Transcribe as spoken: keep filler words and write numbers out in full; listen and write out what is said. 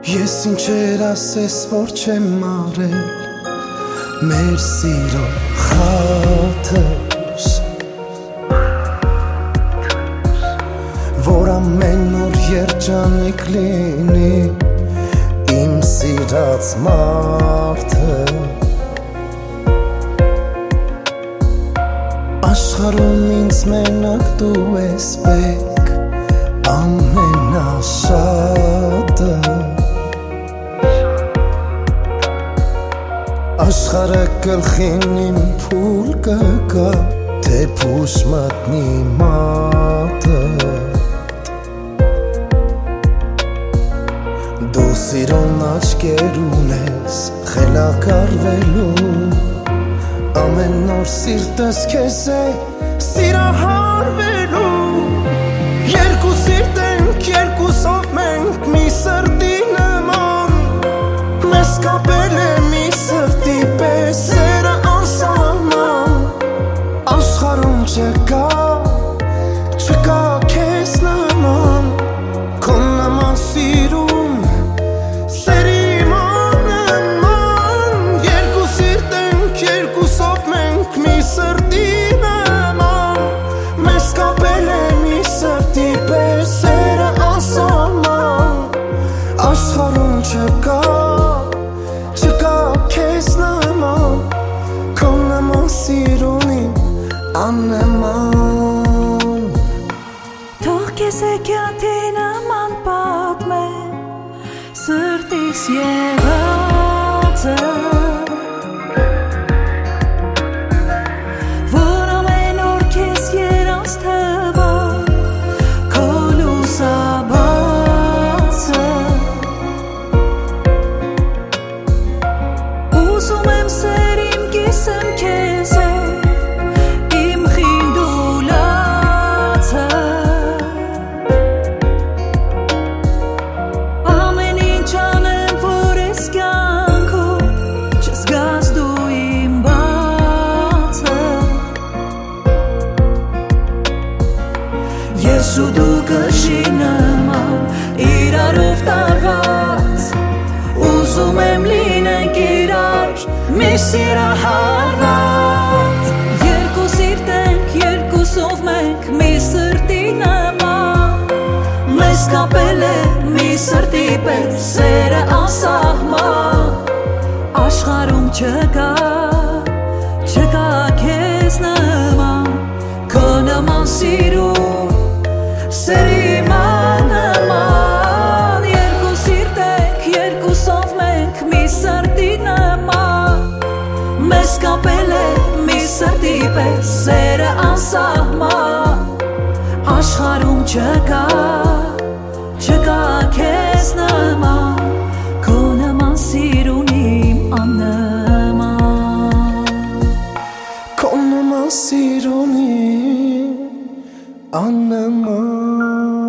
Ես ինչեր ասես, որ չեմ մարել մեր սիրո խաթր, որ ամեն օր երջանիկ լինի իմ սիրած մարդը։ Աշխարհում ինձ մենակ դու ես բեք ամենաշատը, աշխարհը գլխին իմ փուլ կգա, թե փուշ մատնի մատը։ Դու սիրուն աչքեր ունես խելակարվելու, ամեն նոր սիրտս քեզ է սիրահարվելու։ Երկու սիրտ ենք, երկուսով մենք մի սրտի նման, մեզ կապել է մի սրտի պես սերը անսահման։ Աշխարհում չկա, չկա քեզ նման, քո նման սիրուն սերի մանման։ Երկու սիրտ ենք, երկուսով մենք մի սրտի նման, մեզ կապել է մի սրտի պես սերը անսահման։ Աշխարհում չկա, չկա քեզ նման, քո նման սիրունին աննման։ Թող քեզ հեքիաթի նման պատմեմ սրտիս եղածը, որ ամեն օր քեզ երաս թվա քո լուսաբացը։ Ուզում եմ սեր իմ կիսեմ քեզ է իմ խինդուլացը, ամեն ինչ անեմ, որ ես կյանքում չզգաս դու իմ բացը։ Ես ու դու կշի նման իրարով տարված, ուզում եմ լինենք իրար մի սիրահարված։ Երկու սիրտ ենք, երկուսով մենք մի սրտի նման, մեզ կապել է մի սրտի պես սերը անսահման։ Աշխարհում չկա, չկա քեզ նման, քո նման սիրուն սերի մանման։ Երկու սիրտ ենք, երկուսով մենք մի սրտի նման, մեզ կապել է մի սրտի պես սերը անսահման։ Աշխարհում չկա, չկա քեզ նման, քո նման սիրուն իմ աննման, քո նման սիրունին աննման։